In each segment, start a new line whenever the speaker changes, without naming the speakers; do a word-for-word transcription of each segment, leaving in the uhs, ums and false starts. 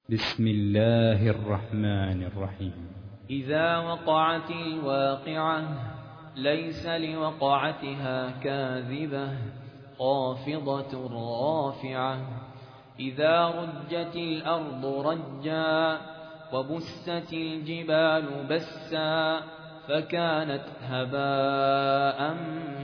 بسم الله الرحمن الرحيم.
إذا وقعت الواقعة ليس لوقعتها كاذبة خافضة رافعة. إذا رجت الأرض رجا وبست الجبال بسا فكانت هباء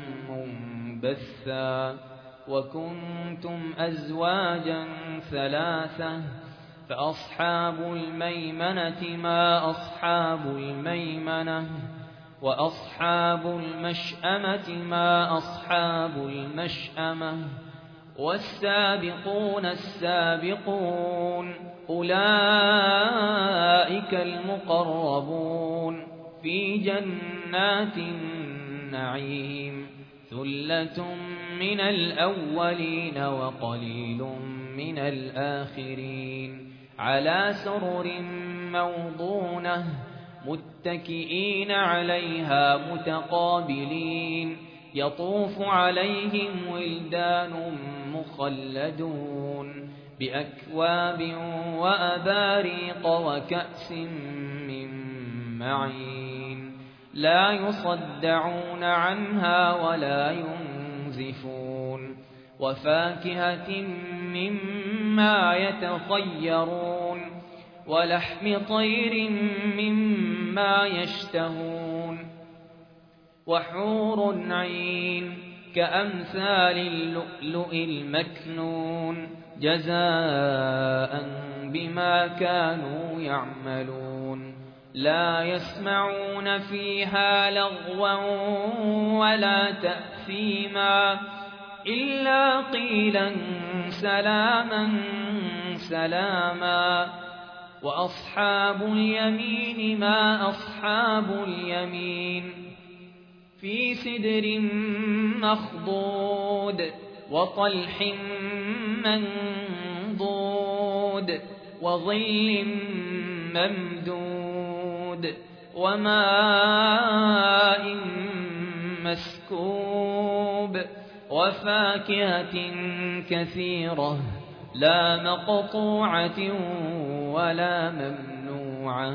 منبثا. وكنتم أزواجا ثلاثة فأصحاب الميمنة ما أصحاب الميمنة وأصحاب المشأمة ما أصحاب المشأمة. والسابقون السابقون أولئك المقربون في جنات النعيم. ثلة من الأولين وقليل من الآخرين. على سرر موضونة متكئين عليها متقابلين. يطوف عليهم ولدان مخلدون بأكواب وأباريق وكأس من معين. لا يصدعون عنها ولا ينزفون. وفاكهة مما يتخيرون ولحم طير مما يشتهون. وحور عين كأمثال اللؤلؤ المكنون جزاء بما كانوا يعملون. لا يسمعون فيها لغوا ولا تأثيما إلا قيلا سلاما سلاما. وأصحاب اليمين ما أصحاب اليمين. في سدر مخضود وطلح منضود وظل ممدود وماء مسكوب. وفاكهة كثيرة لا مقطوعة ولا ممنوعة.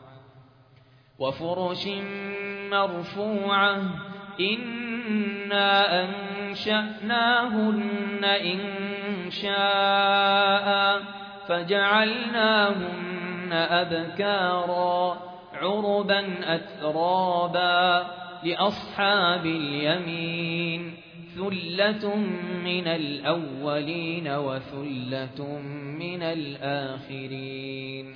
وفرش مرفوعة إنا أنشأناهن إنشاء فجعلناهن أبكارا عربا أترابا. لأصحاب اليمين ثلة من الأولين وثلة من الآخرين.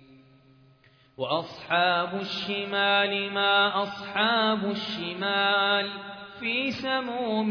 وأصحاب الشمال ما أصحاب الشمال. في سموم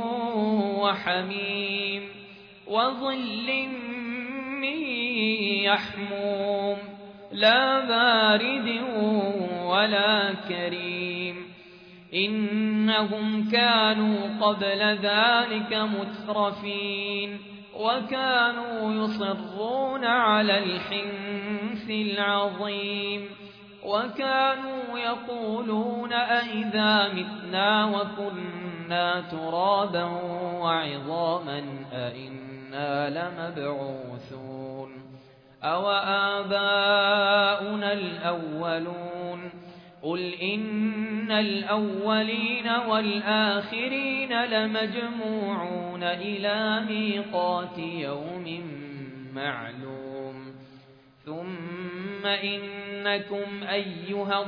وحميم وظل من يحموم لا بارد ولا كريم. إنهم كانوا قبل ذلك مترفين وكانوا يصرون على الحنث العظيم. وكانوا يقولون أئذا متنا وكنا ترابا وعظاما أئنا لمبعوثون أو آباؤنا الأولون. قل إن الأولين والآخرين لمجموعون إلى ميقات يوم معلوم. ثم إنكم أيها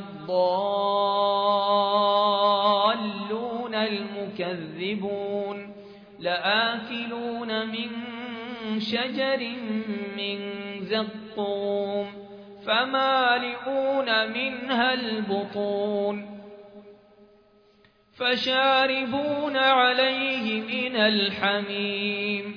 الضالون المكذبون لآكلون من شجر من زقوم فمالئون منها البطون فشاربون عليه من الحميم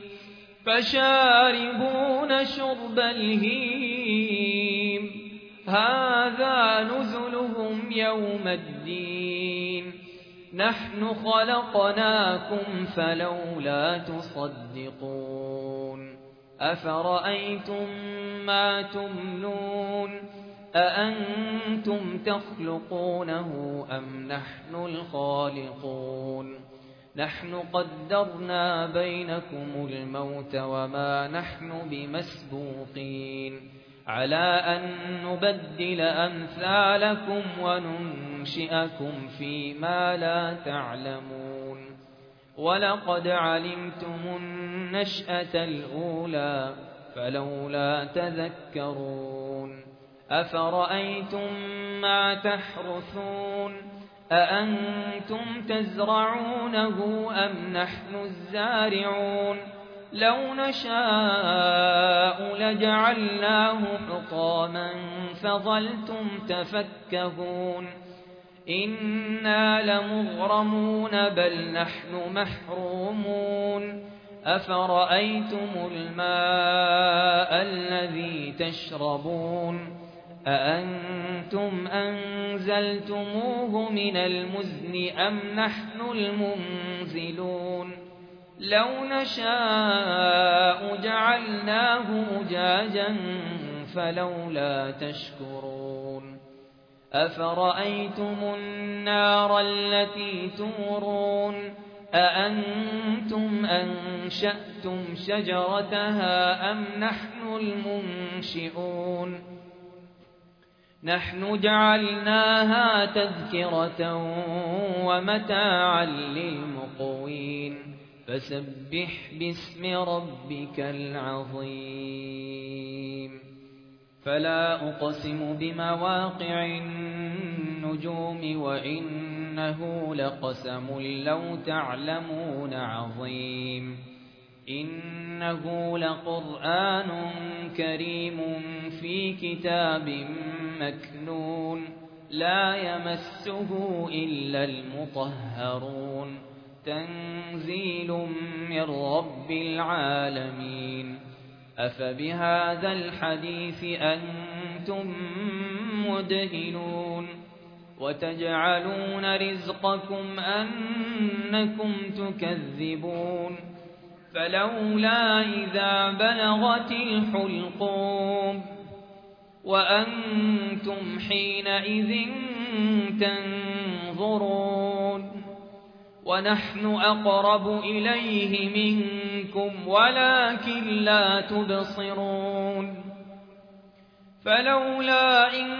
فشاربون شرب الهيم. هذا نزلهم يوم الدين. نحن خلقناكم فلولا تصدقون. أفرأيتم ما تمنون أأنتم تخلقونه أم نحن الخالقون. نحن قدرنا بينكم الموت وما نحن بمسبوقين على أن نبدل أمثالكم وننشئكم فيما لا تعلمون ولقد علمتم النشأة الأولى فلولا تذكرون أفرأيتم ما تحرثون أأنتم تزرعونه أم نحن الزارعون لو نشاء لجعلناه حطاما فظلتم تفكهون إنا لمغرمون بل نحن محرومون أفرأيتم الماء الذي تشربون أأنتم أنزلتموه من المزن أم نحن المنزلون لو نشاء جعلناه أجاجا فلولا تشكرون أفرأيتم النار التي تورون أأنتم أنشأتم شجرتها أم نحن المنشئون نحن جعلناها تذكرة ومتاعا للمقوين فسبح باسم ربك العظيم فلا أقسم بمواقع النجوم وإنه لقسم لو تعلمون عظيم إنه لقرآن كريم في كتاب مكنون لا يمسه إلا المطهرون تنزيل من رب العالمين أفبهذا الحديث أنتم مدهنون وتجعلون رزقكم أنكم تكذبون فلولا إذا بلغت الحلقوم وأنتم حينئذ تنظرون ونحن أقرب إليه منكم ولكن لا تبصرون فلولا إن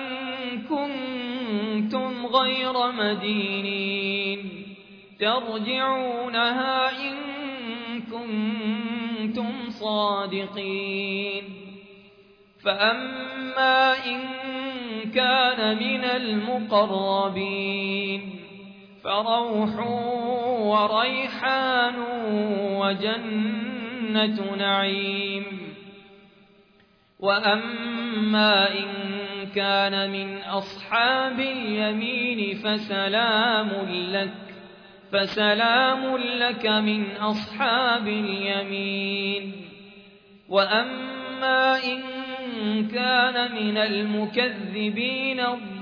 كنتم غير مدينين ترجعونها إن كنتم صادقين فأما إن كان من المقربين فروح وريحان وجنة نعيم وأما إن كان من أصحاب اليمين فسلام لك فسلام لك من أصحاب اليمين وأما إن كان من المكذبين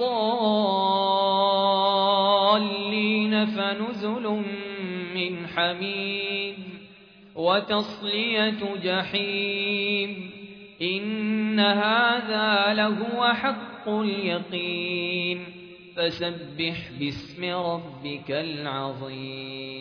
الضالين فنزل من حميم وتصلية جحيم إن هذا لهو حق اليقين فسبح باسم ربك العظيم